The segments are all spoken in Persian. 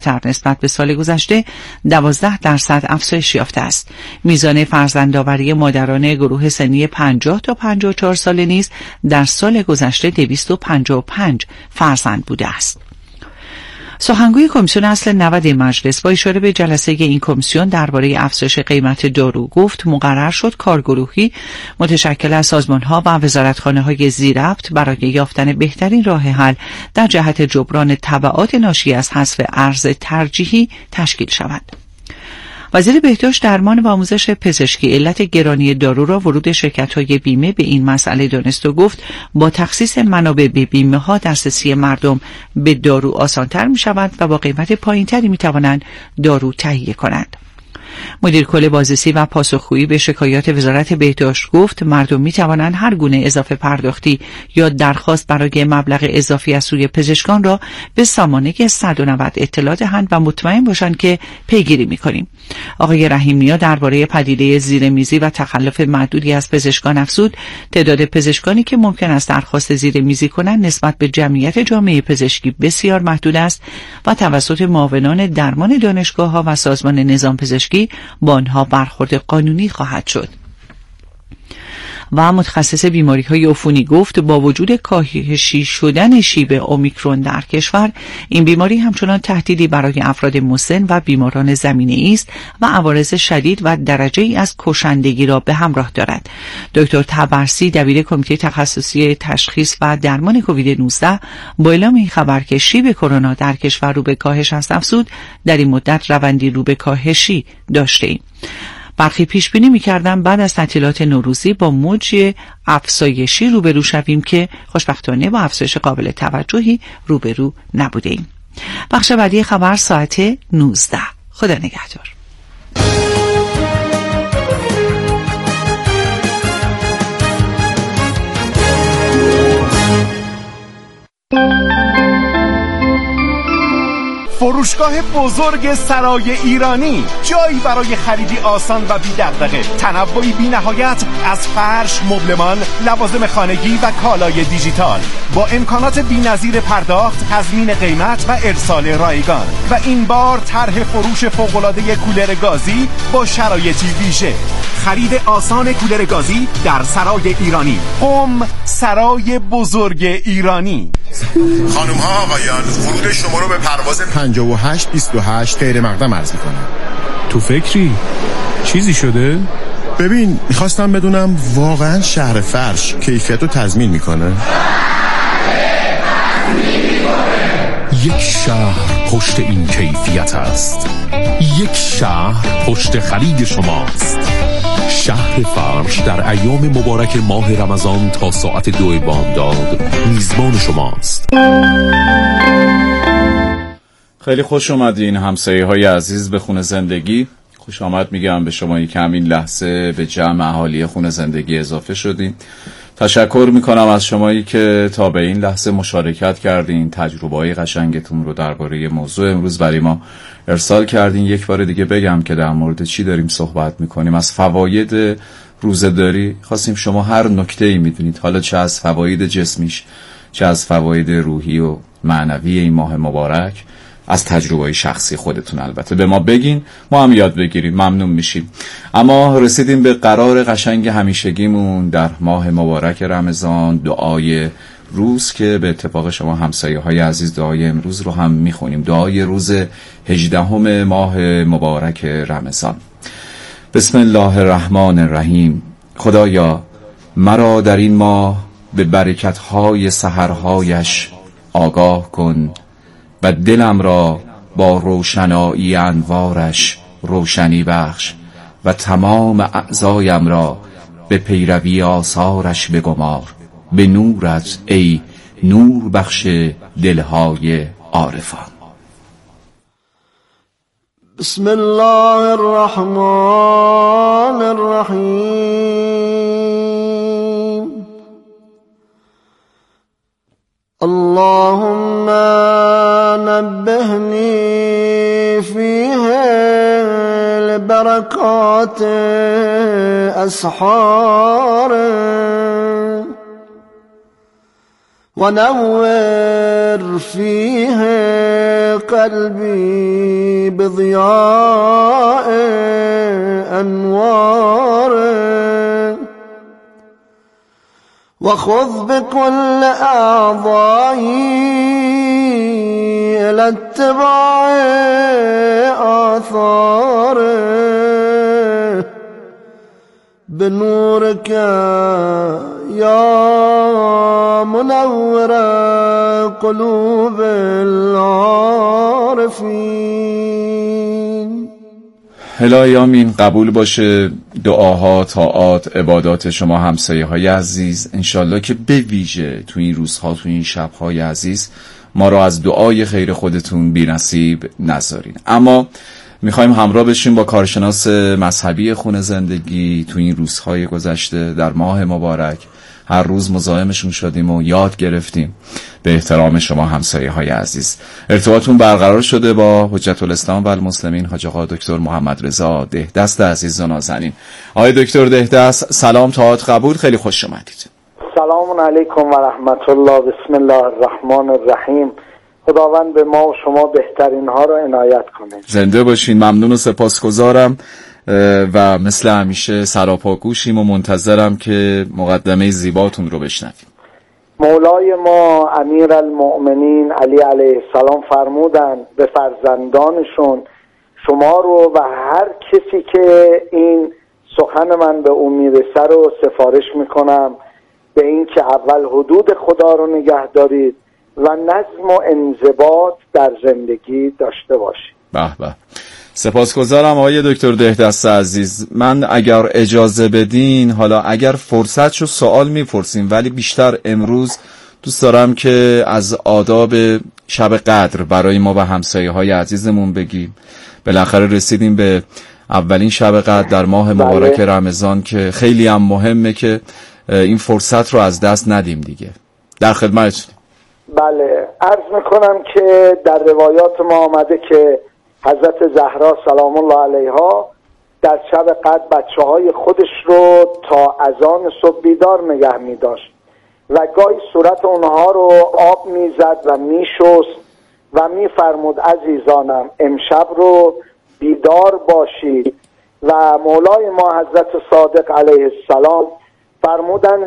بالاتر نسبت به سال گذشته 12% افزایش یافته است. میزان فرزندآوری مادران گروه سنی 50 تا 54 ساله نیز در سال گذشته 255 فرزند بوده است. سخنگوی کمیسیون اصل 90 مجلس با اشاره به جلسه این کمیسیون درباره افزایش قیمت دارو گفت مقرر شد کارگروهی متشکل از سازمان‌ها و وزارتخانه‌های ذی‌ربط برای یافتن بهترین راه حل در جهت جبران تبعات ناشی از حذف ارز ترجیحی تشکیل شود. وزیر بهداشت، درمان و آموزش پزشکی علت گرانی دارو را ورود شرکت‌های بیمه به این مسئله دانست و گفت با تخصیص منابع به بیمه‌ها دسترسی مردم به دارو آسان‌تر می‌شود و با قیمت پایین‌تری می‌توانند دارو تهیه کنند. مدیر کل بازرسی و پاسخگویی به شکایات وزارت بهداشت گفت مردم می توانند هر گونه اضافه پرداختی یا درخواست برای مبلغ اضافی از سوی پزشکان را به سامانه 190 اطلاع دهند و مطمئن باشند که پیگیری می کنیم. آقای رحیم‌نیا درباره پدیده زیرمیزی و تخلف معدودی از پزشکان افزود تعداد پزشکانی که ممکن است درخواست زیرمیزی کنند نسبت به جمعیت جامعه پزشکی بسیار محدود است و توسط معاونان درمان دانشگاه‌ها و سازمان نظام پزشکی با آنها برخورد قانونی خواهد شد. و متخصص بیماری‌های عفونی گفت با وجود کاهشی شدن شیب اومیکرون در کشور، این بیماری همچنان تهدیدی برای افراد مسن و بیماران زمینه‌ای است و عوارض شدید و درجه‌ای از کشندگی را به همراه دارد. دکتر تبرسی دبیر کمیته تخصصی تشخیص و درمان کووید 19 با اعلام این خبر که شیب کرونا در کشور رو به کاهش است افزود در این مدت روندی رو به کاهشی داشته‌ایم. برخی پیش بینی می‌کردم بعد از تعطیلات نوروزی با موج افزایشی روبرو شویم که خوشبختانه با افزایش قابل توجهی روبرو نبودیم. بخش بعدی خبر ساعت 19. خدا نگهدار. فروشگاه بزرگ سرای ایرانی، جایی برای خریدی آسان و بی دغدغه، تنوعی بی نهایت از فرش، مبلمان، لوازم خانگی و کالای دیجیتال با امکانات بی‌نظیر پرداخت، تضمین قیمت و ارسال رایگان. و این بار طرح فروش فوق‌العاده کولر گازی با شرایطی ویژه. خرید آسان کولر گازی در سرای ایرانی. سرای بزرگ ایرانی. خانم ها آقایان، ورود شما رو به پرواز 5828 غیر مقدم عرض میکنم. تو فکری؟ چیزی شده؟ ببین، میخواستم بدونم واقعا شهر فرش کیفیت رو تضمین میکنه؟ یک شهر پشت این کیفیت است. یک شهر پشت خرید شماست. شهر فرش در ایام مبارک ماه رمضان تا ساعت 2 بامداد میزبان شماست. خیلی خوش اومدین همسایه‌های عزیز به خونه زندگی. خوش آمد میگم به شما که همین لحظه به جمع اهالی خونه زندگی اضافه شدین. تشکر میکنم از شمایی که تا به این لحظه مشارکت کردین، تجربه‌های قشنگتون رو درباره موضوع امروز برای ما ارسال کردین. یک بار دیگه بگم که در مورد چی داریم صحبت میکنیم. از فواید روزه‌داری خواستیم شما هر نکته‌ای میدونید، حالا چه از فواید جسمیش، چه از فواید روحی و معنوی این ماه مبارک، از تجربه شخصی خودتون البته به ما بگین، ما هم یاد بگیریم، ممنون میشیم. اما رسیدیم به قرار قشنگ همیشگیمون در ماه مبارک رمضان، دعای روز که به اتفاق شما همسایه های عزیز دعای امروز رو هم میخونیم، دعای روز 18 ماه مبارک رمضان. بسم الله الرحمن الرحیم. خدایا مرا در این ماه به برکت‌های سحرهایش آگاه کن و دلم را با روشنایی انوارش روشنی بخش و تمام اعضایم را به پیروی آثارش بگمار، به نورت ای نور بخش دلهای عارفان. بسم الله الرحمن الرحیم. اللهم نبهني فيه لبركات أسحار ونور فيه قلبي بضياء أنواره وخذ بكل أعضائي إلى اتباع آثاره بنورك يا منور قلوب العارفين. الهی آمین. قبول باشه دعاها، طاعات، عبادات شما همسایه های عزیز. انشالله که به ویژه تو این روزها، تو این شبهای عزیز ما را از دعای خیر خودتون بی نصیب نذارین. اما میخوایم همراه بشیم با کارشناس مذهبی خون زندگی تو این روزهای گذشته در ماه مبارک. هر روز مزاحمشون شدیم و یاد گرفتیم به احترام شما همسایه های عزیز. ارتباطتون برقرار شده با حجت الاسلام و المسلمین حاج آقا دکتر محمد رضا دهدست عزیز و نازنین. آقای دکتر دهدست، سلام، طاعات قبول، خیلی خوش اومدید. سلام علیکم و رحمت الله. بسم الله الرحمن الرحیم. خداوند به ما و شما بهترین ها رو عنایت کنه. زنده باشین. ممنون و سپاسگزارم و مثل همیشه سراپاگوشیم و منتظرم که مقدمه زیباتون رو بشنویم. مولای ما امیر المؤمنین علی علیه السلام فرمودن به فرزندانشون شما رو و هر کسی که این سخن من به اون میرسه رو سفارش میکنم به این که اول حدود خدا رو نگه دارید و نظم و انضباط در زندگی داشته باشید. به به، سپاسگزارم آقای دکتر دهدست عزیز. من اگر اجازه بدین، حالا اگر فرصت شد سوال میپرسیم، ولی بیشتر امروز دوست دارم که از آداب شب قدر برای ما و همسایه های عزیزمون بگیم. بالاخره رسیدیم به اولین شب قدر در ماه مبارک رمضان که خیلی هم مهمه که این فرصت رو از دست ندیم دیگه. در خدمتتونیم. بله، عرض میکنم که در روایات ما آمده که حضرت زهرا سلام الله علیها در شب قدر بچه‌های خودش رو تا اذان صبح بیدار نگه می‌داشت و گاهی صورت اونها رو آب می‌زد و می‌شست و می‌فرمود عزیزانم امشب رو بیدار باشید. و مولای ما حضرت صادق علیه السلام فرمودن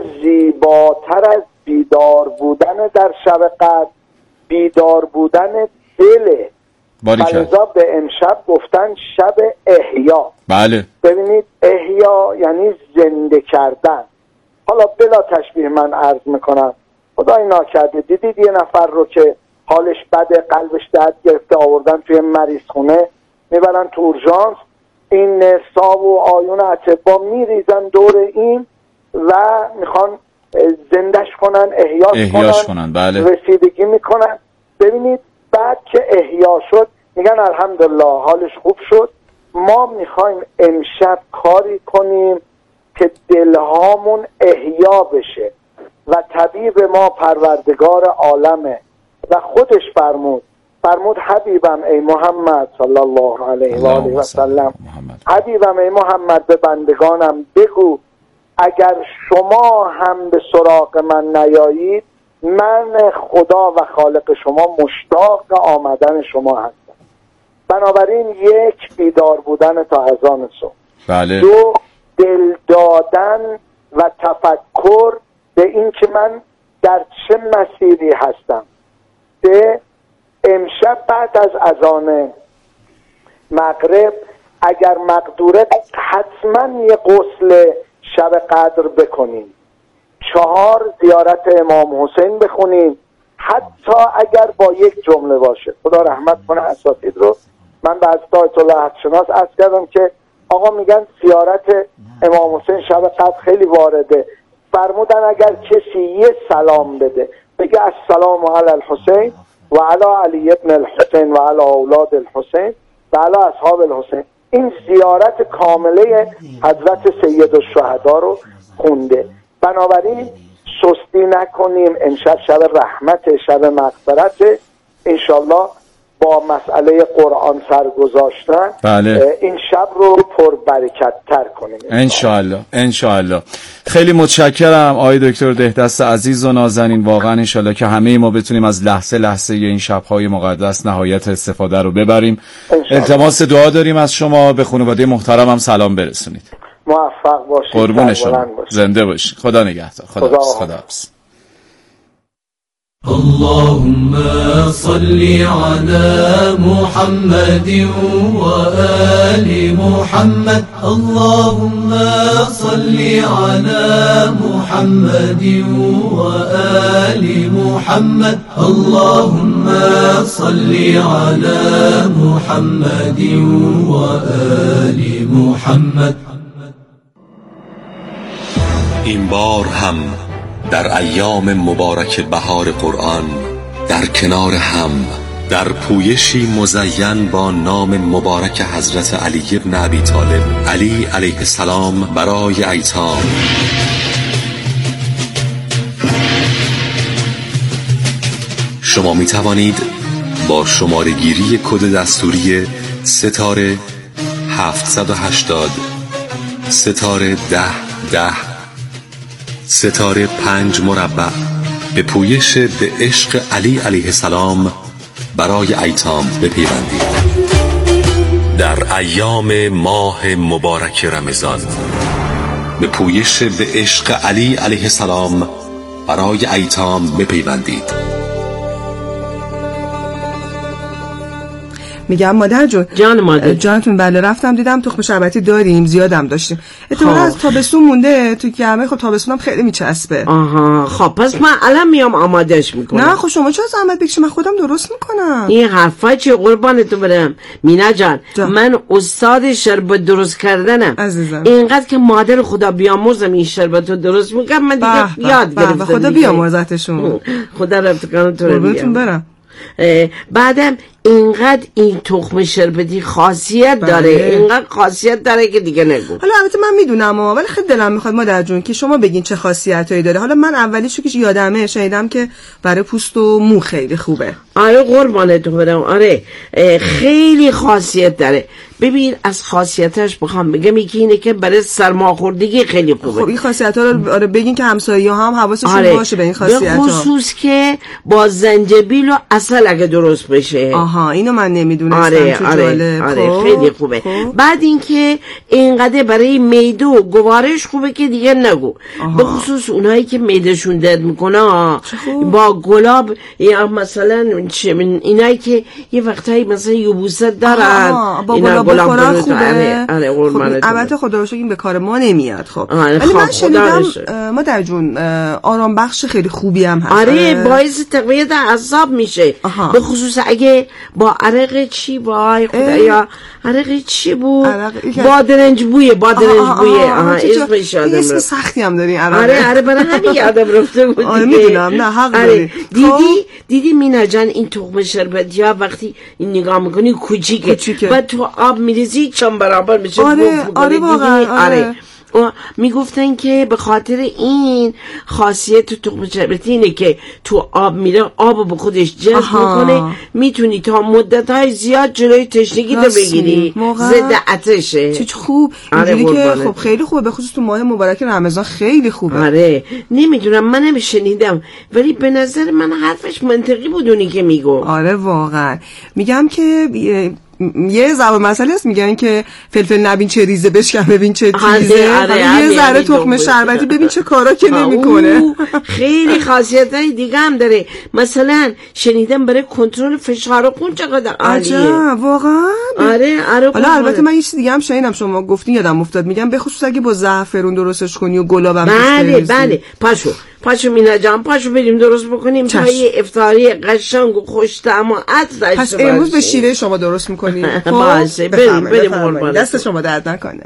زیباتر از بیدار بودن در شب قدر بیدار بودن دله. فلذا به امشب گفتن شب احیا. بله. ببینید احیا یعنی زنده کردن. حالا بلا تشبیه من عرض میکنم، خدای ناکرده دیدید یه نفر رو که حالش بده، قلبش درد گرفته، آوردن توی مریض خونه، میبرن تو اورژانس، این نرسا و آیون اطبا میریزن دور این و میخوان زندش کنن، احیاش کنن. بله. رسیدگی میکنن. ببینید بعد که احیا شد میگن الحمدلله حالش خوب شد. ما میخوایم امشب کاری کنیم که دلهامون احیا بشه و طبیب ما پروردگار عالمه و خودش فرمود حبیبم ای محمد صلی الله علیه و آله و سلم، حبیبم ای محمد به بندگانم بگو اگر شما هم به سراغ من نیایید من خدا و خالق شما مشتاق آمدن شما هستم. بنابراین یک، بیدار بودن تا اذان صبح. بله. دو، دل دادن و تفکر به این که من در چه مسیری هستم. سه، امشب بعد از اذان مغرب اگر مقدوره حتما یه غسل شب قدر بکنیم. 4، زیارت امام حسین بخونیم، حتی اگر با یک جمله باشه. خدا رحمت کنه اساتید رو. من به حضرت آیت الله حدشناس عرض کردم که آقا میگن زیارت امام حسین شب قدر خیلی وارده، فرمودن اگر کسی یه سلام بده، بگه السلام علی الحسین و علی علی ابن الحسین و علی اولاد الحسین و علی اصحاب الحسین، این زیارت کامله حضرت سید الشهدا رو خونده. بنابراین سستی نکنیم. امشب شب رحمت، شب مغفرت، انشالله با مسئله قرآن سر گذاشتن بله. این شب رو پر برکت تر کنیم انشاءالله. خیلی متشکرم آقای دکتر دهدست عزیز و نازنین. واقعا انشاءالله که همه ما بتونیم از لحظه لحظه این شب‌های مقدس نهایت استفاده رو ببریم. التماس دعا داریم از شما، به خانواده محترمم سلام برسونید. موفق باشید. قربون شما. زنده باشید. خدا نگهدار. خداحافظ. اللهم صل على محمد وآل محمد. اللهم صل على محمد وآل محمد. اللهم صل على محمد وآل محمد. این بار هم در ایام مبارک بهار قرآن در کنار هم در پویشی مزین با نام مبارک حضرت علی ابن ابی طالب علی علیه السلام برای ایتام شما می توانید با شماره گیری کد دستوری ستاره 780 ستاره 1010 ستاره 5 مربع به پویش به عشق علی علیه السلام برای ایتام بپیوندید. در ایام ماه مبارک رمضان به پویش به عشق علی علیه السلام برای ایتام بپیوندید. میگم مادر جون. جان مادر. جانتون بله رفتم دیدم تخم شربتی داریم، زیادم داشتیم. اتفاقا از تابستون مونده تو گرمه. خب تابستونم خیلی میچسبه. آها خب پس من الان میام آمادهش میکنم. نه خب شما چرا زحمت بکشی، من خودم درست میکنم. این حرفا چه قربانتو برم مینا جان. من استاد شربت درست کردنم عزیزم. اینقدر که مادر خدا بیامرزم این شربتو درست میکنم من دیگه یاد گرفتم. خدا بیامرزتشون. خدا رفتگان تو قربونتون برم. بعدم اینقدر این تخم شربتی خاصیت داره، اینقدر خاصیت داره که دیگه نگو. حالا البته من میدونم ولی خیلی دلم میخواد مادر جون که شما بگین چه خاصیتایی داره. حالا من اولیشو که یادمه شنیدم که برای پوست و مو خیلی خوبه. آره قربانتون برم. آره خیلی خاصیت داره. ببین از خاصیتش بخوام بگم یکی اینه که برای سرماخوردگی خیلی خوبه. خب این خاصیت‌ها رو آره بگین که همسایه‌ها هم حواسشون باشه به این خاصیت‌ها. به خصوص که با زنجبیل و عسل اگه درست بشه. آها اینو من نمیدونستم. آره خیلی خوبه. بعد اینکه اینقدر برای معده و گوارش خوبه که دیگه نگو. به خصوص اونایی که معدهشون درد میکنه با گلاب یا مثلا اینایی که یه وقتایی مثلا یبوست دارن با گلاب بخورن خوبه. آره قربانت. البته خدا رو شکر این به کار ما نمیاد. خب ولی من شنیدم مادر جون آرام بخش خیلی خوبی هم هست. آره باعث تقویت اعصاب میشه. به خصوص اگه با عرق چی وای خدایا عرق چی بود؟ بادرنج بویه. اسمش یادم اسم سختی هم داری عرق. آره برای همین یادم رفته بود. آره میدونم نه حق داری. دیدی مینا جان این تخم شربتی ها وقتی این نگاه میکنی کوچیکه بعد تو آب میریزی چون برابر میشه. آره واقعا. آره میگفتن که به خاطر این خاصیت تخم شربتی اینه که تو آب میره آب به خودش جذب میکنه، میتونی تا مدت‌های زیاد جلوی تشنگی رو بگیری، ضد آتشه. چه خوب اینجوری که خب خیلی خوبه به خصوص تو ماه مبارک رمضان خیلی خوبه. آره نمیدونم منم شنیدم ولی به نظر من حرفش منطقی بود اونی که میگو. آره واقعا میگم که یه زبان مسئله است میگن که فلفل نبین چه ریزه بشکن ببین چه تیزه. یه ذره تخم شربتی ببین چه کارا که نمیکنه. خیلی خاصیتای دیگه هم داره. مثلا شنیدم برای کنترل فشار خون چقدر عالیه. واقعا. آره حالا البته من یه چیز دیگه هم شنیدم شما گفتین یادم افتاد. میگم به خصوص اگه با زعفرون درستش کنی و گلابم بله پاشو مینا جان پاشو بریم درست بکنیم تا یه افطاری قشنگ و خوش طعم و عطر داشته باشیم. پس امروز به شیوه شما درست میکنیم. باشه بریم قربان. دست شما درد نکنه.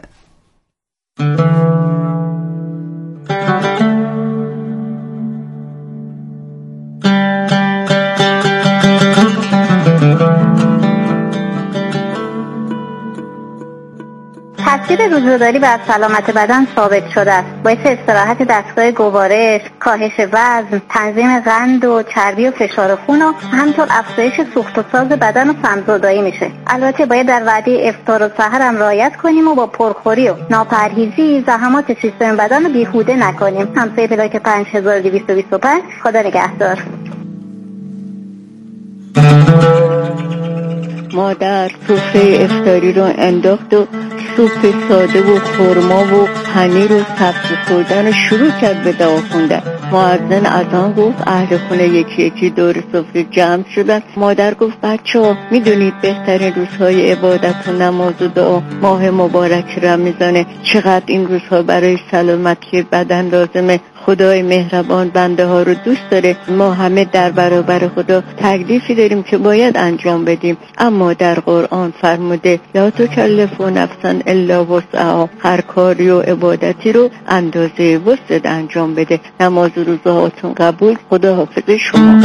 تاثیر روزه‌داری بر سلامت بدن ثابت شده است. باعث استراحت دستگاه گوارش، کاهش وزن، تنظیم قند و چربی و فشار خون و همینطور افزایش سوخت و ساز بدن و سم‌زدایی میشه. البته باید در وعده افطار و سحر هم رعایت کنیم و با پرخوری و ناپرهیزی زحمات سیستم بدن رو بیهوده نکنیم. همسایه پلاک 5225. خدا نگهدار. مادر سفره افطاری رو انداخت و سوپ ساده و خرما و پنیر و سبزی خوردن شروع کرد به دعا خوندن. مؤذن اذان گفت اهل خونه یکی یکی دور سفره جمع شدن. مادر گفت بچه‌ها میدونید بهترین روزهای عبادت و نماز و دعا ماه مبارک رمضانه. چقدر این روزها برای سلامتی بدن لازمه. خدای مهربان بنده ها رو دوست داره. ما همه در برابر خدا تکلیفی داریم که باید انجام بدیم، اما در قرآن فرموده لا تکلف نفسا الا وسعها. هر کاری و عبادتی رو اندازه وسعت انجام بده. نماز و روزهاتون قبول. خدا حافظ شما.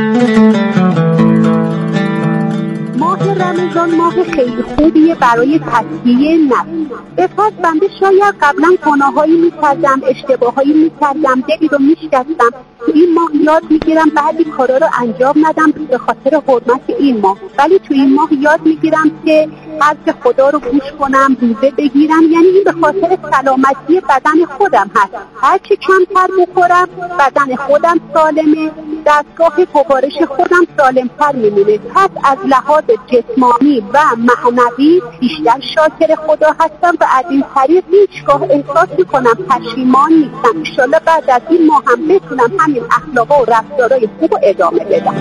ماه رمضان ماه خیلی خوبیه برای تزکیه نفس. به فرض بنده شاید قبلا گناهایی میکردم، اشتباهایی میکردم، دلی رو میشکستم. تو این ماه یاد میگیرم بعضی کارا رو انجام ندم به خاطر حرمت این ماه، ولی تو این ماه یاد میگیرم که حرف خدا رو گوش کنم، روزه بگیرم. یعنی این به خاطر سلامتی بدن خودم هست. هرچی کمتر بخورم بدن خودم سالمه، دستگاه گوارش خودم سالمتر میمونه. پس از لحاظ جسمانی و معنوی بیشتر شاکر خدا هستم و از این طریق هیچگاه احساس میکنم پشیمان نیستم. انشالله بعد از این ماه هم بتونم همین اخلاقا و رفتارای خوب رو ادامه بدم.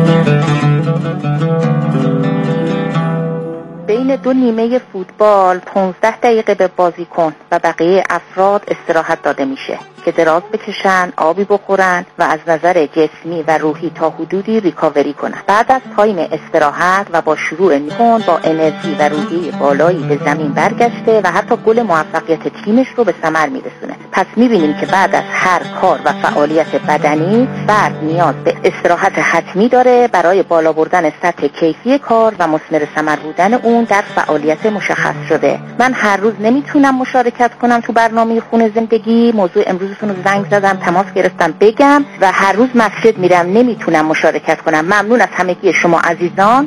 بین دو نیمه فوتبال 15 دقیقه به بازیکن و بقیه افراد استراحت داده میشه که دراز بکشن، آبی بخورن و از نظر جسمی و روحی تا حدودی ریکاوری کنن. بعد از تایم استراحت و با شروع نیمه با انرژی و روحیه بالایی به زمین برگشته و حتی گل موفقیت تیمش رو به ثمر میرسونه. پس میبینیم که بعد از هر کار و فعالیت بدنی فرد نیاز به استراحت حتمی داره برای بالا بردن سطح کیفی کار و مثمر ثمر بودن اون در فعالیت مشخص شده. من هر روز نمیتونم مشارکت کنم تو برنامه خونه زندگی. موضوع امروزتون رو زنگ زدم، تماس گرفتم بگم و هر روز مسجد میرم، نمیتونم مشارکت کنم. ممنون از همگی شما عزیزان.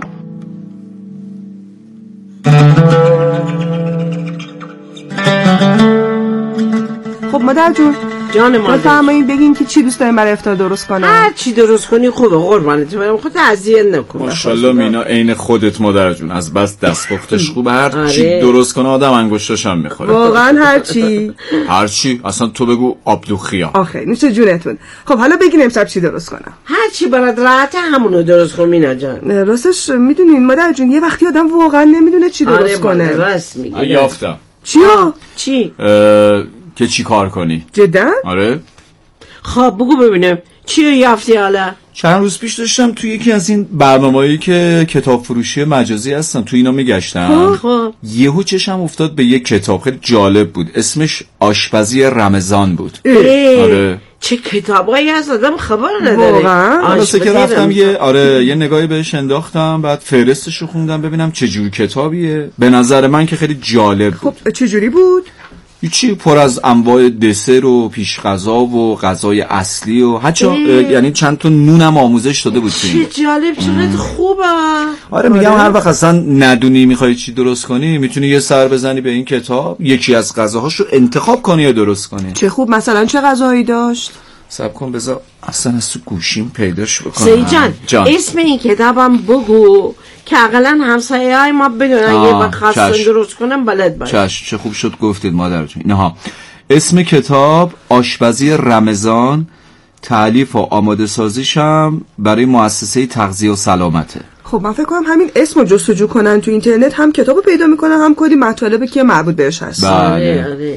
خب مادر جون جان مادر بفرمایید بگین که چی دوست دارین برای افطار درست کنم. هر چی درست کنی خوبه قربانت برم. خودت اذیت نکن. ماشاءالله مینا عین خودت مادر جون، از بس دستپختش خوبه. هر چی درست کنه آدم انگشتاش هم میخوره. واقعا هر چی هر چی اصلا تو بگو آبدوخیا. آخه نوش جونتون. خب حالا بگین امشب چی درست کنم. هر چی برات راحته همونو درست کن مینا جان. راستش میدونین مادر جون یه وقتی آدم واقعا نمیدونه چی درست کنه. راست میگی. یافتم. چی؟ که چی کار کنی؟ جدا؟ آره. خب بگو ببینم چی یافتی حالا؟ چند روز پیش داشتم تو یکی از این برنامه‌هایی که کتاب فروشی مجازی هستن تو اینا میگشتم. خب یهو چشم افتاد به یک کتاب خیلی جالب بود، اسمش آشپزی رمضان بود. آره. چه کتابایی هست آدم خبر نداره. واقعا که رفتم یه نگاهی بهش انداختم، بعد فهرستش رو خوندم ببینم چه جور کتابیه. به نظر من که خیلی جالب بود. خب چه جوری بود؟ چی پر از انواع دسر و پیش غذا و غذای اصلی و یعنی چند تا نونم آموزش داده بود. چه جالب، چقدر خوبه. آره میگم هر وقت اصلا ندونی میخوای چی درست کنی میتونی یه سر بزنی به این کتاب، یکی از غذاهاشو انتخاب کنی یا درست کنی. چه خوب. مثلا چه غذایی داشت؟ صبر کن بذار اصلا از تو گوشیم پیداش بکنم. سیجان اسم این کتابم بگو که اقلا همسایه های ما بدونن یه وقت خواستن درست کنم بلد باید. چه خوب شد گفتید مادر جون. اینها اسم کتاب آشپزی رمضان، تألیف و آماده سازیشم برای مؤسسه تغذیه و سلامته. خب من فکر کنم همین اسمو جستجو کنن تو اینترنت هم کتابو پیدا میکنن هم کلی مطالبی که مربوط بهش هست. آره.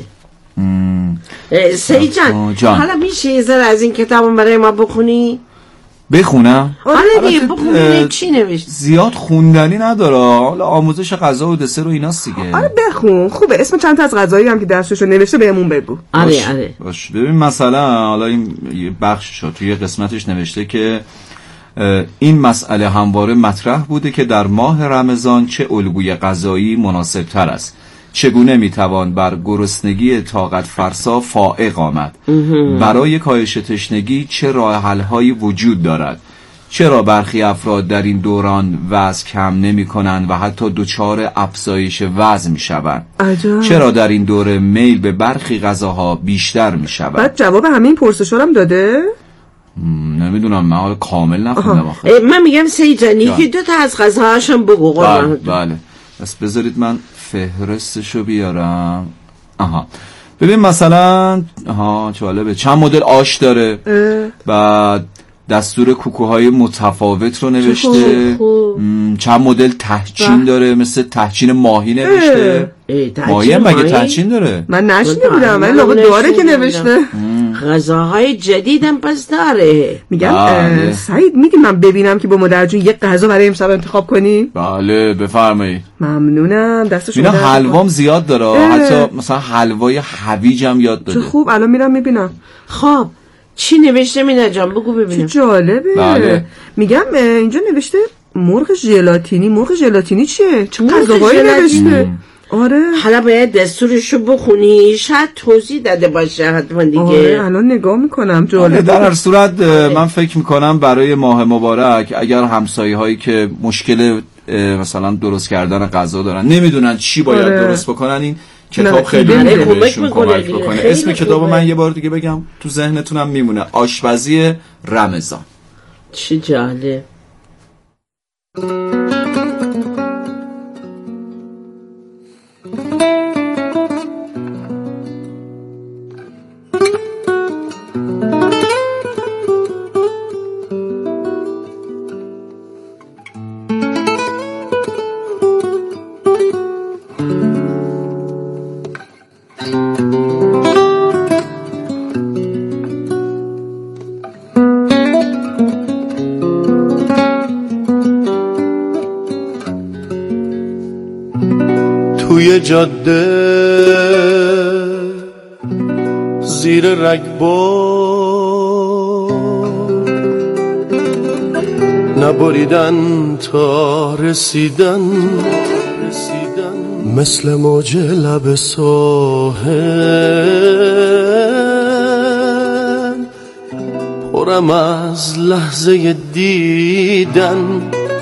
سیجان حالا میشه یه ذره از این کتابم برای ما بخونی؟ بخونم؟ آره دیگه بخونی. چی نوشت؟ زیاد خوندنی نداره، حالا آموزش غذا و دسر و ایناست دیگه. آره بخون خوبه. اسم چند تا از غذایی هم که درسشو نوشته بهمون بگو. آره باش. ببین مثلا حالا این بخشش توی قسمتش نوشته که این مسئله همواره مطرح بوده که در ماه رمضان چه الگوی غذایی مناسب تر است، چگونه میتوان بر گرسنگی طاقت فرسا فائق آمد؟ برای کاهش تشنگی چه راه حل‌هایی وجود دارد؟ چرا برخی افراد در این دوران وزن کم نمی کنند و حتی دچار افزایش وزن می شوند؟ چرا در این دوره میل به برخی غذاها بیشتر می شود؟ بعد جواب همین پرسش‌ها هم داده؟ نمیدونم، من حالا کامل نخوندم آخه. من میگم سید جان یکی دو تا از غذاهاشم بگو. بله بس بذارید من فهرستشو بیارم. ببین مثلا جالبه، چند مدل آش داره، بعد دستور کوکوهای متفاوت رو نوشته، چند مدل تهچین داره، مثل تهچین ماهی نوشته. ماهی مگه تهچین داره؟ من نشنیدم، ولی لابد داره که نوشته. غذاهای جدیدم پس داره. میگم سعید میدی من ببینم که با مادر جون یک غذا برای امشب انتخاب کنی؟ بله بفرمایید. ممنونم، دست شما درد. حلوام زیاد داره، حتی مثلا حلوای هویجم یاد داده. چه خوب، الان میرم میبینم. خب چی نوشته مینا جان بگو ببینم. چه جالبه. بله. میگم اینجا نوشته مرغ ژلاتینی. مرغ ژلاتینی چیه؟ چه غذاهایی نوشته؟ آره حالا باید دستورشو بخونی، شاید توضیح داده باشه حتما دیگه. آره الان نگاه میکنم. جالبه. در هر صورت من فکر میکنم برای ماه مبارک اگر همسایه هایی که مشکل مثلا درست کردن غذا دارن، نمیدونن چی باید درست بکنن، این کتاب خیلی بهشون کمک بکنه. اسم کتاب من یه بار دیگه بگم تو ذهنتونم میمونه، آشپزی رمضان. چه جالب. توی جاده زیر رگبار نبریدن تا رسیدن مثل موج لب ساحل پرم از لحظه دیدن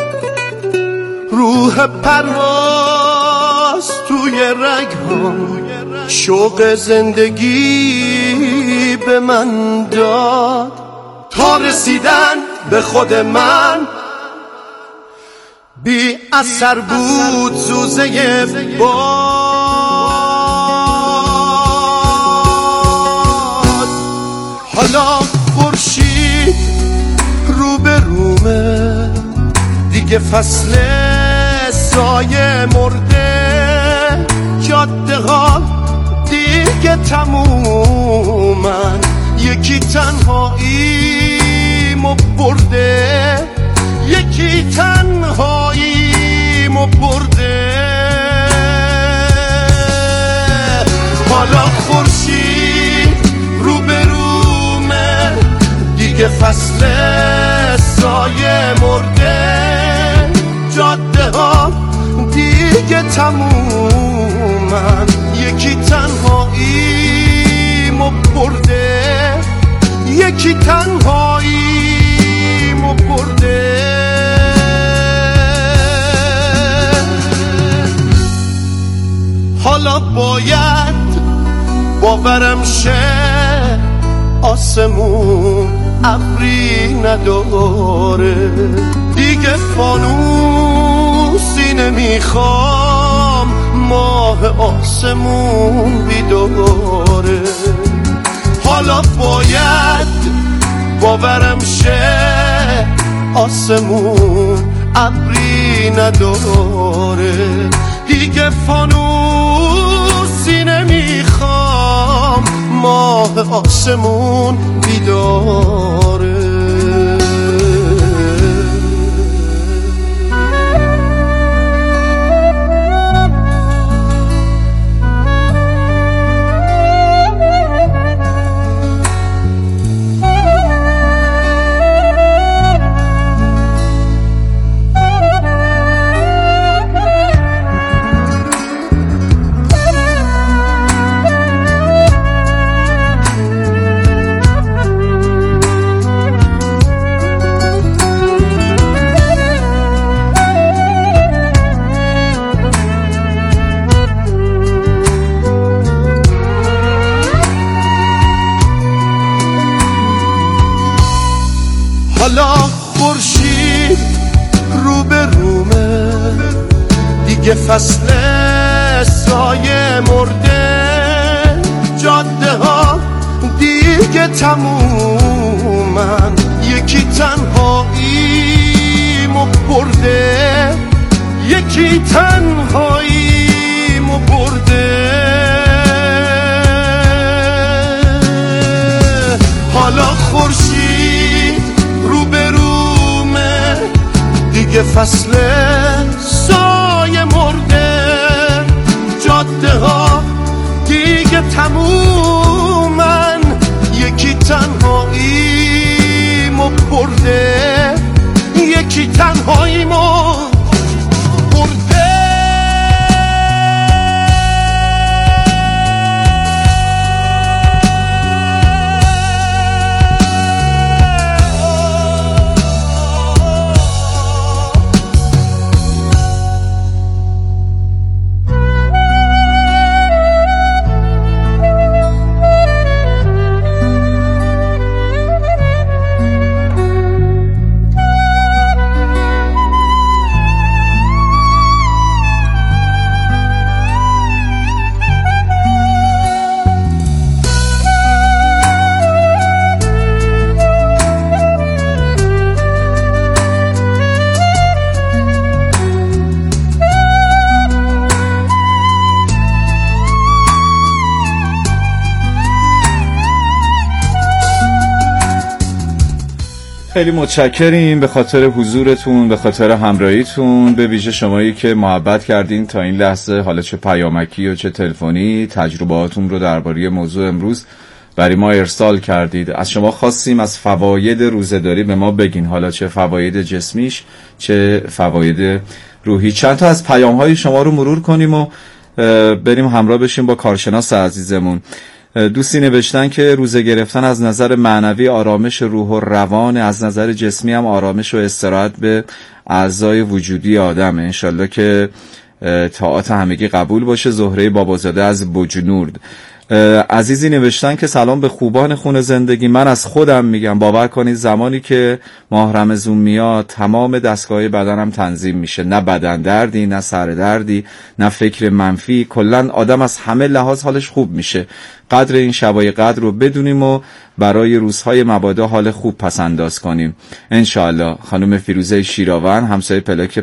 روح پرواز توی رگ‌هام شوق زندگی به من داد تا رسیدن به خود من بی اثر بود سوزه باد حالا خورشید رو به رومه دیگه فصل سایه مرده جاده ها دیگه تمومن یکی تنهاییمو برده یکی تنهاییمو برده حالا خورشید رو به رومه دیگه فصل سایه مرده جاده ها دیگه تمومن یکی تنهاییمو برده یکی تنهاییمو برده حالا باید باورم شه آسمون ابری نداره دیگه فانوسی نمیخوام ماه آسمون بیداره حالا باید باورم شه آسمون ابری نداره دیگه فانوسی نمیخوام ماه آسمون بیداره فصل سایه مرده، جاده ها دیگه تمومن، یکی تنهاییمو برده، یکی تنهاییمو برده. حالا خورشید روبرومه، دیگه فصل سایه مرده، جاده ها دیگه تمومن، یکی تنهاییمو برده، یکی تنهاییمو برده. خیلی متشکریم به خاطر حضورتون، به خاطر همراهیتون، به ویژه شمایی که محبت کردین تا این لحظه، حالا چه پیامکی و چه تلفنی، تجربهاتون رو درباره موضوع امروز برای ما ارسال کردید. از شما خواستیم از فواید روزه‌داری به ما بگین، حالا چه فواید جسمیش چه فواید روحی. چند تا از پیام‌های شما رو مرور کنیم و بریم همراه بشیم با کارشناس عزیزمون. دوستی نوشتن که روزه گرفتن از نظر معنوی آرامش روح و روان، از نظر جسمی هم آرامش و استراحت به اعضای وجودی آدمه. انشالله که طاعات همگی قبول باشه. زهره بابازاده از بجنورد عزیزی نوشتن که سلام به خوبان خون زندگی، من از خودم میگم باور کنید زمانی که ماه رمضان میاد تمام دستگاه بدنم تنظیم میشه، نه بدن دردی، نه سر دردی، نه فکر منفی، کلا آدم از همه لحاظ حالش خوب میشه. قدر این شبای قدر رو بدونیم و برای روزهای مبادا حال خوب پس انداز کنیم انشاءالله. خانم فیروزه شیراون همسایه پلاک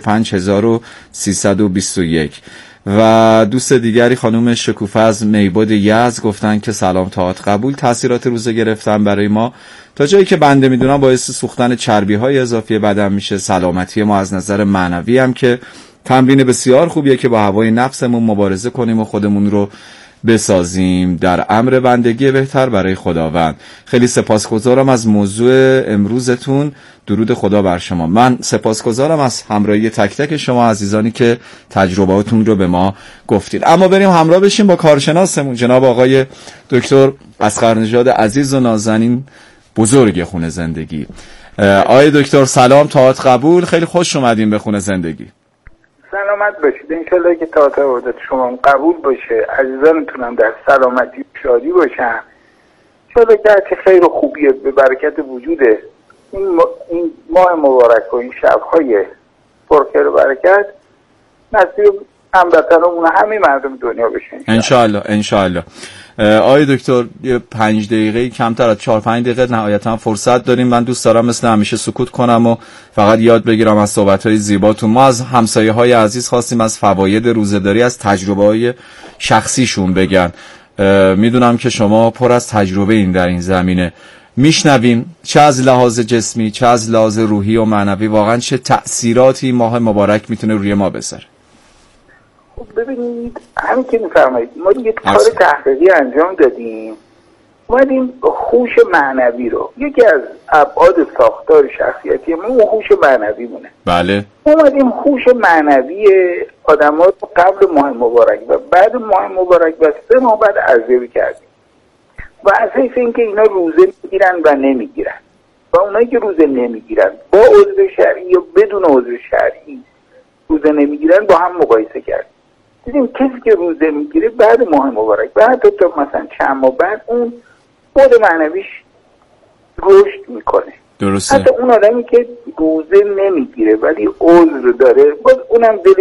5321 و دوست دیگری خانم شکوفه از میبود یزد گفتن که سلام طاعت قبول. تاثیرات روزه گرفتن برای ما تا جایی که بنده میدونم باعث سوختن چربی های اضافی بدن میشه، سلامتی ما از نظر معنوی هم که تمرین بسیار خوبیه که با هوای نفسمون مبارزه کنیم و خودمون رو بسازیم در امر بندگی بهتر برای خداوند. خیلی سپاسگزارم از موضوع امروزتون. درود خدا بر شما. من سپاسگزارم از همراهی تک تک شما عزیزانی که تجربهاتون رو به ما گفتید. اما بریم همراه بشیم با کارشناسمون جناب آقای دکتر اصغرنژاد عزیز و نازنین بزرگ خون زندگی. آقای دکتر سلام طاعت قبول، خیلی خوش اومدین به خون زندگی. سلامت باشید. انشالله که طاعت عبادت شما قبول باشه، عزیزانتون هم در سلامتی شادی باشن. انشالله که خیر و خوبی به برکت وجوده این ماه مبارک و این شبهای پرخیر و برکت نصیب هموطنمون همه مردم دنیا بشه انشالله. انشالله. آقای دکتر یه 5 دقیقه کمتر از 4-5 دقیقه نهایتا فرصت داریم. من دوست دارم مثل همیشه سکوت کنم و فقط یاد بگیرم از صحبت‌های زیباتون. ما از همسایه‌های عزیز خواستیم از فواید روزه‌داری از تجربه‌های شخصیشون بگن. میدونم که شما پر از تجربه این در این زمینه. میشنویم چه از لحاظ جسمی چه از لحاظ روحی و معنوی واقعا چه تأثیراتی ماه مبارک میتونه روی ما بذاره. ببینید همین که میفرمایید ما یه کار تحقیقی انجام دادیم، اومدیم هوش معنوی رو، یکی از ابعاد ساختار شخصیتی ما هوش معنوی مونه. بله. اومدیم هوش معنوی آدم‌ها رو قبل ماه مبارک و بعد ماه مبارک و 3 ماه بعد ارزیابی کردیم و از حیث اینکه اینا روزه میگیرن و نمیگیرن و اونایی که روزه نمیگیرن با عذر شرعی یا بدون عذر شرعی روزه نمیگیرن با هم مقایسه کردیم. دیدیم کسی که روزه میگیره بعد ماه مبارک و حتی تا مثلا چند ماه بعد اون بود معنویش رشد میکنه. درسته. حتی اون آدمی که روزه نمیگیره ولی عذر داره باز اونم دل